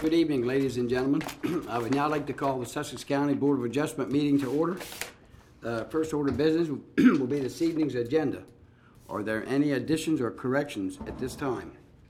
Good evening, ladies and gentlemen. I would now like to call the Sussex County Board of Adjustment meeting to order. First order of business will be this evening's agenda. Are there any additions or corrections at this time?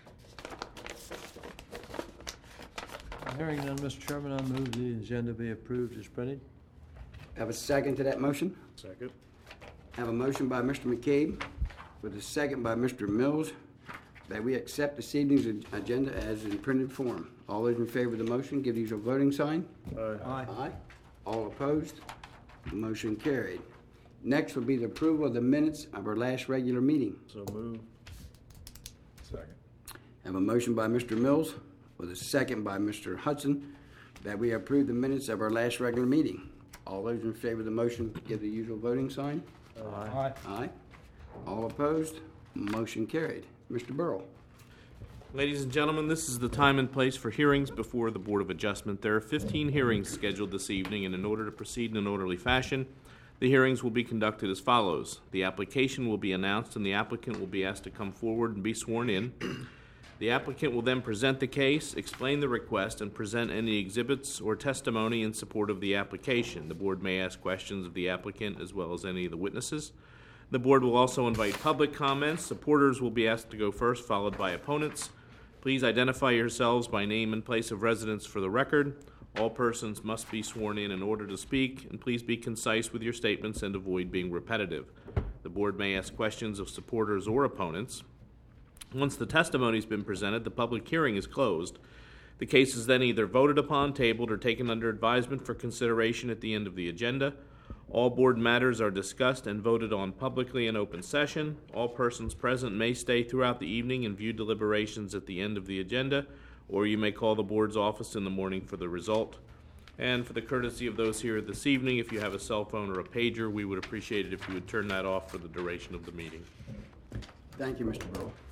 Hearing none, Mr. Chairman, I move the agenda be approved as printed. Have a second to that motion? Second. Have a motion by Mr. McCabe with a second by Mr. Mills that we accept this evening's agenda as in printed form. All those in favor of the motion, give these a voting sign. Aye. Aye. All opposed? Motion carried. Next will be the approval of the minutes of our last regular meeting. So move. Second. Have a motion by Mr. Mills with a second by Mr. Hudson that we approve the minutes of our last regular meeting. All those in favor of the motion, give the usual voting sign. Aye. Aye. All opposed? Motion carried. Mr. Burrell. Ladies and gentlemen, this is the time and place for hearings before the Board of Adjustment. There are 15 hearings scheduled this evening, and in order to proceed in an orderly fashion, the hearings will be conducted as follows. The application will be announced, and the applicant will be asked to come forward and be sworn in. The applicant will then present the case, explain the request, and present any exhibits or testimony in support of the application. The Board may ask questions of the applicant as well as any of the witnesses. The Board will also invite public comments. Supporters will be asked to go first, followed by opponents. Please identify yourselves by name and place of residence for the record. All persons must be sworn in order to speak, and please be concise with your statements and avoid being repetitive. The Board may ask questions of supporters or opponents. Once the testimony has been presented, the public hearing is closed. The case is then either voted upon, tabled, or taken under advisement for consideration at the end of the agenda. All board matters are discussed and voted on publicly in open session. All persons present may stay throughout the evening and view deliberations at the end of the agenda, or you may call the board's office in the morning for the result. And for the courtesy of those here this evening, if you have a cell phone or a pager, we would appreciate it if you would turn that off for the duration of the meeting. Thank you, Mr. Burrell.